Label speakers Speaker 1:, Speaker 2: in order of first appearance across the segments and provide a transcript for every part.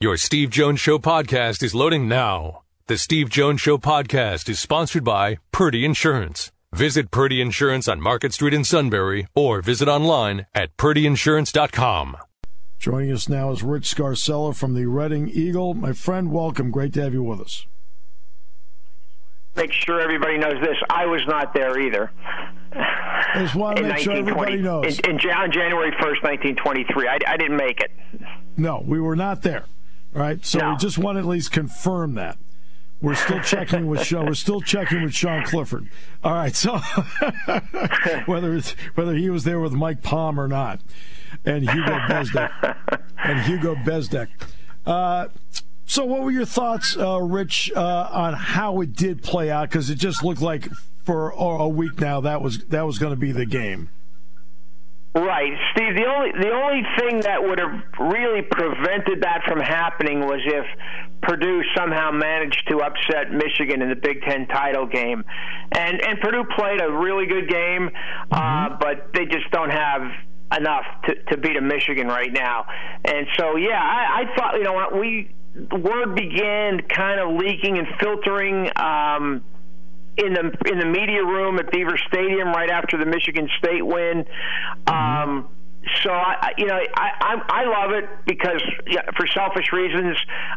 Speaker 1: Your Steve Jones Show podcast is loading now. The Steve Jones Show podcast is sponsored by Purdy Insurance. Visit Purdy Insurance on Market Street in Sunbury or visit online at purdyinsurance.com.
Speaker 2: Joining us now is Rich Scarcella from the Reading Eagle. My friend, welcome. Great to have you with us.
Speaker 3: Make sure everybody knows this. I was not there either.
Speaker 2: I just want to make sure everybody knows.
Speaker 3: On January 1st, 1923. I didn't make it.
Speaker 2: No, we were not there. All right, so we just want to at least confirm that. We're still checking with Sean. We're still checking with Sean Clifford. All right, so whether he was there with Mike Palm or not, and Hugo Bezdek. So, what were your thoughts, Rich, on how it did play out? Because it just looked like for a week now that was going to be the game.
Speaker 3: Right, Steve. The only thing that would have really prevented that from happening was if Purdue somehow managed to upset Michigan in the Big Ten title game, and Purdue played a really good game, but they just don't have enough to beat a Michigan right now. And so, yeah, I thought word began kind of leaking and filtering. In the media room at Beaver Stadium right after the Michigan State win. So I love it because for selfish reasons.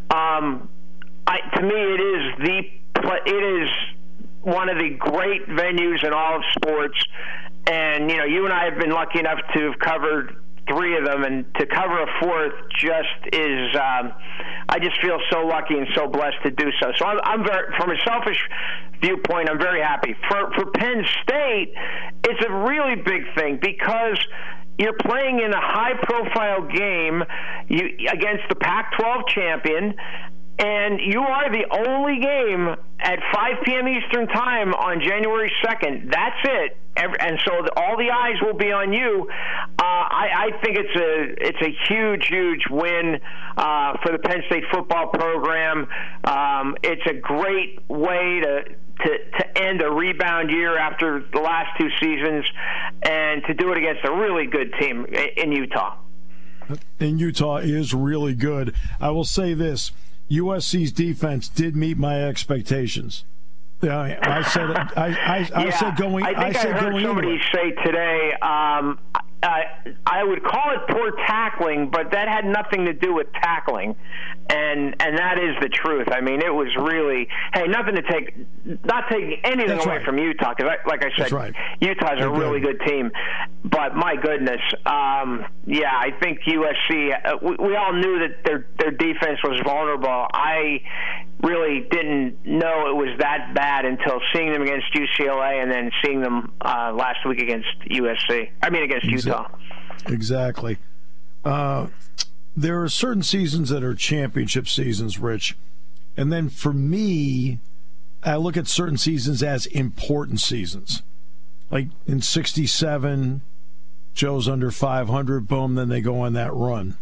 Speaker 3: To me, it is one of the great venues in all of sports, and you and I have been lucky enough to have covered three of them, and to cover a fourth just is I just feel so lucky and so blessed to do so. So I'm very, from a selfish viewpoint, I'm very happy. For Penn State, it's a really big thing because you're playing in a high-profile game against the Pac-12 champion, and you are the only game at 5 p.m. Eastern Time on January 2nd. That's it. And so all the eyes will be on you. I think it's a huge win for the Penn State football program. It's a great way to end a rebound year after the last two seasons, and to do it against a really good team in Utah.
Speaker 2: And Utah is really good. I will say this. USC's defense did meet my expectations. I said going. I heard
Speaker 3: somebody say today. I would call it poor tackling, but that had nothing to do with tackling, and that is the truth. I mean, it was really not taking anything away from Utah, because like I said, Utah's a really good team. But my goodness, I think USC. We all knew that their defense was vulnerable. I really didn't know it was that bad until seeing them against UCLA and then seeing them last week against Utah.
Speaker 2: Exactly. There are certain seasons that are championship seasons, Rich. And then for me, I look at certain seasons as important seasons. Like in 67, Joe's under 500, boom, then they go on that run.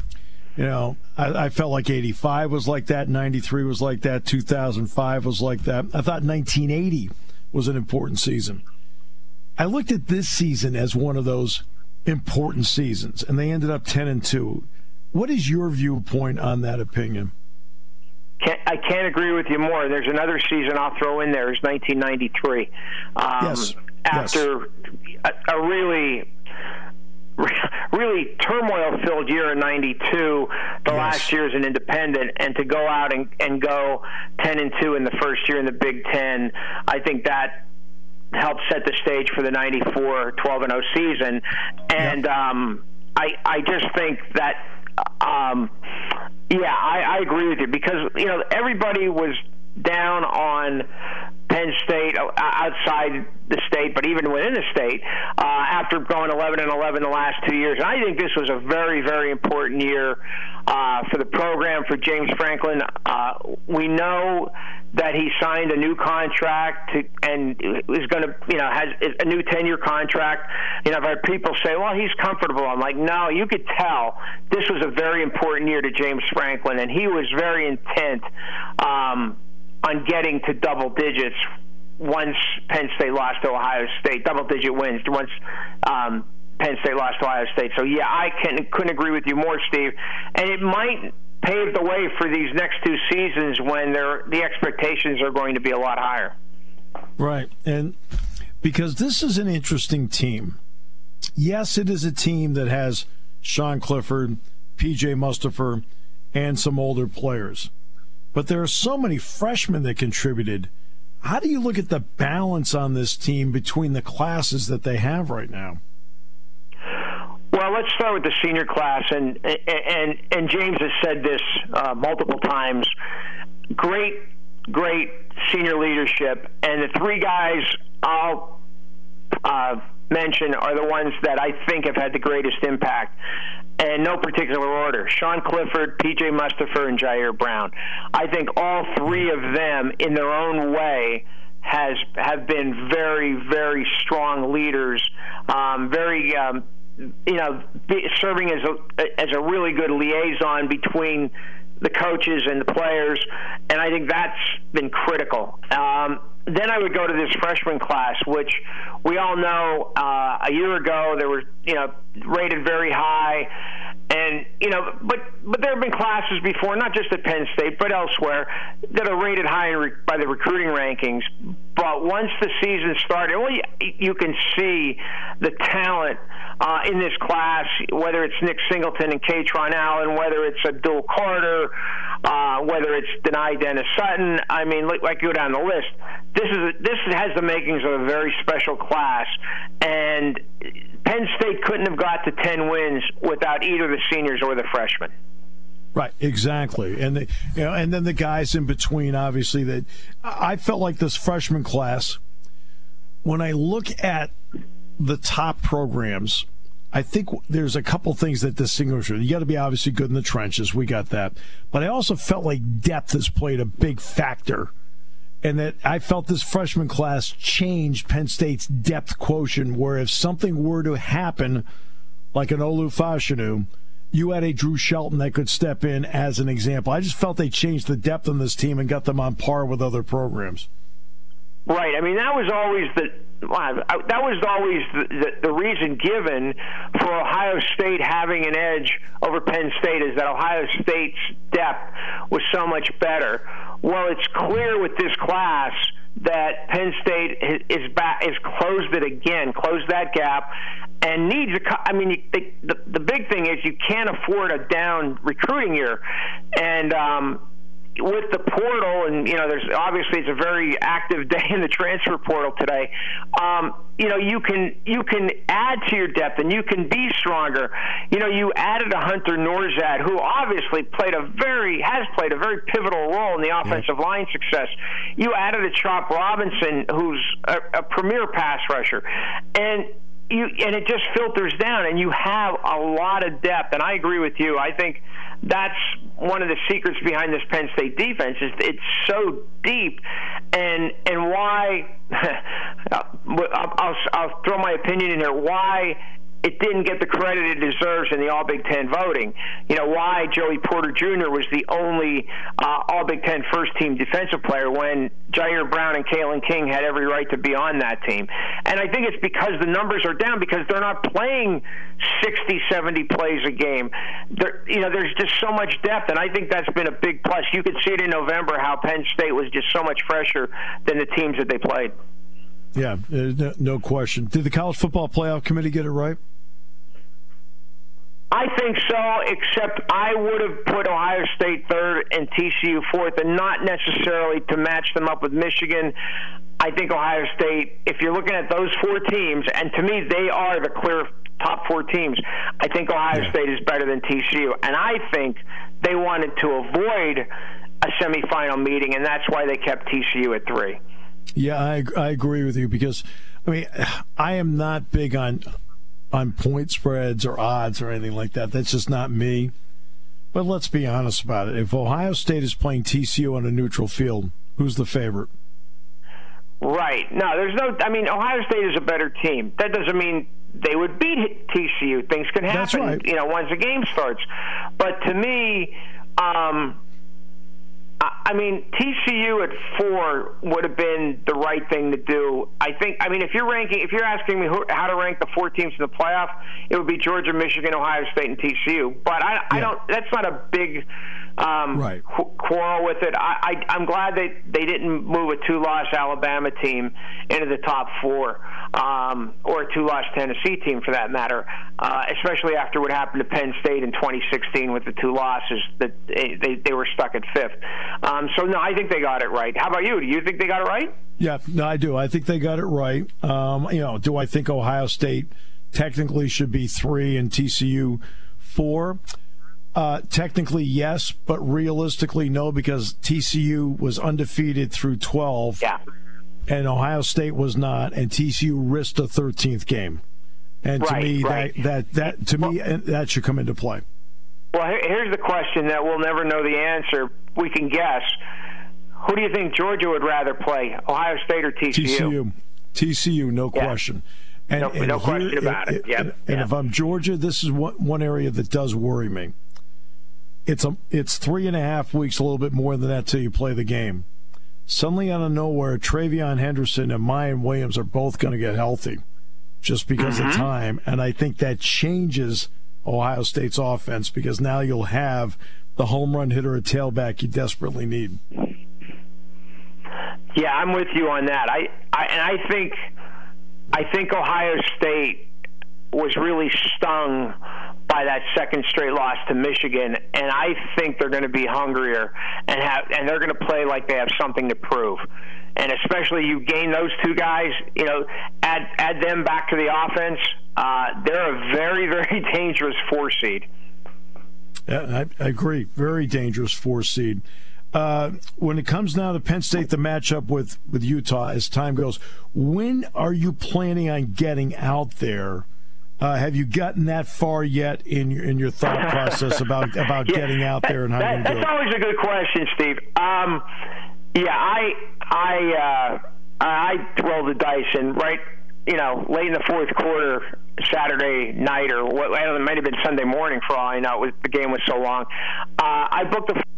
Speaker 2: I felt like 85 was like that, 93 was like that, 2005 was like that. I thought 1980 was an important season. I looked at this season as one of those important seasons, and they ended up 10-2. What is your viewpoint on that opinion?
Speaker 3: I can't agree with you more. There's another season I'll throw in there. It's 1993. After a really turmoil-filled year in 92, the last year as an independent, and to go out and go 10-2 in the first year in the Big Ten, I think that helped set the stage for the 94 12-0 season. And I just think that I agree with you, because everybody was down on Penn State outside the state, but even within the state, after going 11-11 the last 2 years. And I think this was a very, very important year for the program, for James Franklin. We know that he signed a new contract and is going to, has a new 10-year contract. I've heard people say, well, he's comfortable. I'm like, no, you could tell this was a very important year to James Franklin, and he was very intent on getting to double digits once Penn State lost to Ohio State, double-digit wins once Penn State lost to Ohio State. So, I couldn't agree with you more, Steve. And it might pave the way for these next two seasons when the expectations are going to be a lot higher.
Speaker 2: Right, and because this is an interesting team. Yes, it is a team that has Sean Clifford, P.J. Mustipher, and some older players. But there are so many freshmen that contributed. How do you look at the balance on this team between the classes that they have right now?
Speaker 3: Well, let's start with the senior class, and James has said this multiple times. Great senior leadership, and the three guys I'll mention are the ones that I think have had the greatest impact, and no particular order. Sean Clifford, P.J. Mustipher, and Jair Brown. I think all three of them, in their own way, have been very, very strong leaders, serving as a really good liaison between the coaches and the players, and I think that's been critical. Then I would go to this freshman class, which we all know a year ago they were, rated very high, and but there have been classes before, not just at Penn State but elsewhere, that are rated high by the recruiting rankings. But once the season started, you can see the talent in this class, whether it's Nick Singleton and Katron Allen, whether it's Abdul Carter, whether it's Denai Dennis Sutton. I mean, like go down the list. This has the makings of a very special class, and Penn State couldn't have got to 10 wins without either the seniors or the freshmen.
Speaker 2: Right, exactly, and and then the guys in between. Obviously, that I felt like this freshman class. When I look at the top programs, I think there's a couple things that distinguish them. You got to be obviously good in the trenches. We got that, but I also felt like depth has played a big factor, and that I felt this freshman class changed Penn State's depth quotient. Where if something were to happen, like an Olu Fashanu, you had a Drew Shelton that could step in as an example. I just felt they changed the depth on this team and got them on par with other programs.
Speaker 3: Right. I mean, that was always the reason given for Ohio State having an edge over Penn State, is that Ohio State's depth was so much better. Well, it's clear with this class that Penn State is closed that gap, and needs the big thing is you can't afford a down recruiting year, and with the portal, and there's obviously it's a very active day in the transfer portal today. You can add to your depth and you can be stronger. You added a Hunter Norzad, who obviously has played a very pivotal role in the offensive line success. You added a Chop Robinson, who's a premier pass rusher, and it just filters down, and you have a lot of depth. And I agree with you. I think that's one of the secrets behind this Penn State defense, is it's so deep, and why I'll throw my opinion in here, why it didn't get the credit it deserves in the All Big Ten voting. Why Joey Porter Jr. was the only All Big Ten first team defensive player when Jair Brown and Kalen King had every right to be on that team. And I think it's because the numbers are down, because they're not playing 60, 70 plays a game. There's just so much depth, and I think that's been a big plus. You could see it in November how Penn State was just so much fresher than the teams that they played.
Speaker 2: Yeah, no question. Did the College Football Playoff Committee get it right?
Speaker 3: I think so, except I would have put Ohio State third and TCU fourth, and not necessarily to match them up with Michigan. I think Ohio State, if you're looking at those four teams, and to me they are the clear top four teams, I think Ohio State is better than TCU. And I think they wanted to avoid a semifinal meeting, and that's why they kept TCU at 3.
Speaker 2: Yeah, I agree with you, because, I am not big on point spreads or odds or anything like that. That's just not me. But let's be honest about it. If Ohio State is playing TCU on a neutral field, who's the favorite?
Speaker 3: Right. No, Ohio State is a better team. That doesn't mean they would beat TCU. Things can happen,
Speaker 2: That's right.
Speaker 3: Once the game starts. But to me, TCU at 4 would have been the right thing to do. If you're asking me how to rank the 4 teams in the playoff, it would be Georgia, Michigan, Ohio State, and TCU. But I don't. That's not a big quarrel with it. I'm glad they didn't move a 2-loss Alabama team into the top 4, or a 2-loss Tennessee team for that matter, especially after what happened to Penn State in 2016 with the 2 losses that they were stuck at 5th. So, no, I think they got it right. How about you? Do you think they got it right?
Speaker 2: Yeah, no, I do. I think they got it right. Do I think Ohio State technically should be 3 and TCU 4? Technically, yes, but realistically, no, because TCU was undefeated through 12, and Ohio State was not, and TCU risked a 13th game. And to me, that should come into play.
Speaker 3: Well, here's the question that we'll never know the answer. We can guess. Who do you think Georgia would rather play, Ohio State or TCU?
Speaker 2: TCU, no question.
Speaker 3: And no question about it.
Speaker 2: And if I'm Georgia, this is one area that does worry me. It's 3.5 weeks, a little bit more than that, till you play the game. Suddenly, out of nowhere, Travion Henderson and Mayan Williams are both going to get healthy just because of time. And I think that changes Ohio State's offense, because now you'll have the home run hitter at tailback you desperately need.
Speaker 3: Yeah, I'm with you on that. I think Ohio State was really stung by that second straight loss to Michigan, and I think they're going to be hungrier and they're going to play like they have something to prove. And especially you gain those 2 guys, add them back to the offense. They're a very, very dangerous 4 seed.
Speaker 2: Yeah, I agree. Very dangerous 4 seed. When it comes now to Penn State, the matchup with Utah as time goes, when are you planning on getting out there? Have you gotten that far yet in your thought process about getting out there and how you're going to do it?
Speaker 3: That's always a good question, Steve. I rolled the dice, and late in the 4th quarter, Saturday night, or what? It might have been Sunday morning for all I know. The game was so long. I booked a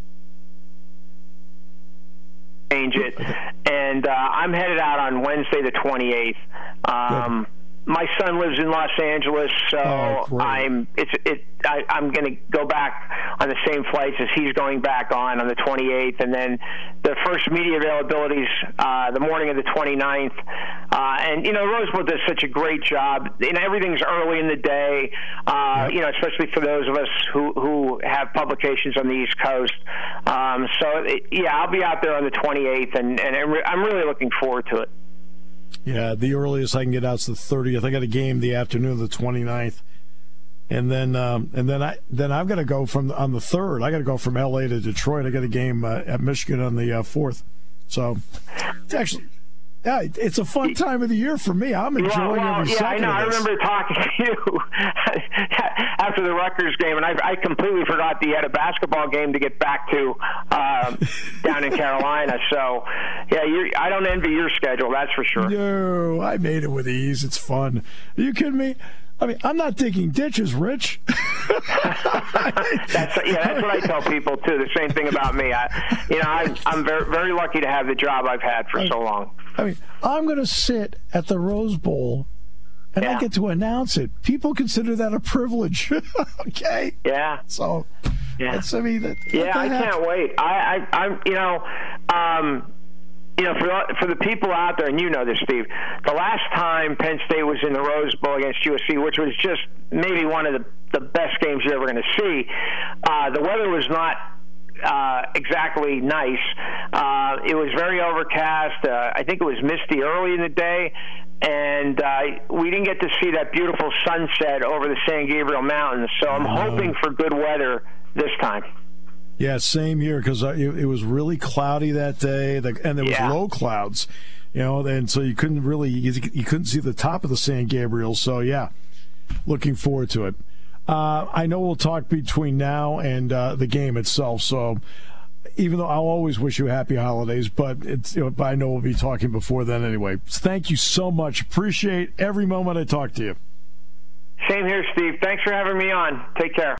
Speaker 3: change it, and I'm headed out on Wednesday the 28th. My son lives in Los Angeles, so I'm going to go back on the same flights as he's going back on the 28th, and then the first media availabilities the morning of the 29th. And Rose Bowl does such a great job. Everything's early in the day, especially for those of us who have publications on the East Coast. I'll be out there on the 28th, and I'm really looking forward to it.
Speaker 2: Yeah, the earliest I can get out is the 30th. I got a game the afternoon of the 29th, and then I've got to go on the 3rd. I got to go from LA to Detroit. I got a game at Michigan on the 4th. So it's actually, it's a fun time of the year for me. I'm enjoying every second.
Speaker 3: I
Speaker 2: of this.
Speaker 3: I remember talking to you after the Rutgers game, and I completely forgot that you had a basketball game to get back to down in Carolina. So, I don't envy your schedule, that's for sure.
Speaker 2: No, I made it with ease. It's fun. Are you kidding me? I mean, I'm not digging ditches, Rich.
Speaker 3: That's what I tell people too. The same thing about me. I'm very, very lucky to have the job I've had for so long.
Speaker 2: I mean, I'm going to sit at the Rose Bowl, and I get to announce it. People consider that a privilege. Okay.
Speaker 3: Yeah.
Speaker 2: So.
Speaker 3: Yeah.
Speaker 2: I
Speaker 3: can't wait. For the people out there, and you know this, Steve, the last time Penn State was in the Rose Bowl against USC, which was just maybe one of the best games you're ever going to see, the weather was not exactly nice. It was very overcast. I think it was misty early in the day, and we didn't get to see that beautiful sunset over the San Gabriel Mountains. So I'm hoping for good weather this time.
Speaker 2: Yeah, same here, because it was really cloudy that day, and there was low clouds, and so you couldn't really you couldn't see the top of the San Gabriel. So looking forward to it. I know we'll talk between now and the game itself. So even though I'll always wish you happy holidays, but I know we'll be talking before then anyway. Thank you so much. Appreciate every moment I talk to you.
Speaker 3: Same here, Steve. Thanks for having me on. Take care.